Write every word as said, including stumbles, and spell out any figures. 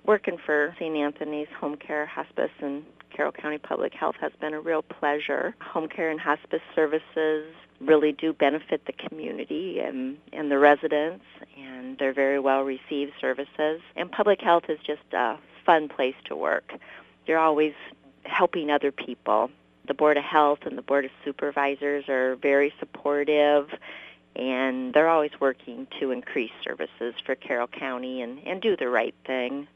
Working for Saint Anthony's Home Care, Hospice, and Carroll County Public Health has been a real pleasure. Home care and hospice services really do benefit the community and, and the residents, and they're very well-received services. And public health is just a fun place to work. You're always helping other people. The Board of Health and the Board of Supervisors are very supportive, and they're always working to increase services for Carroll County and, and do the right thing.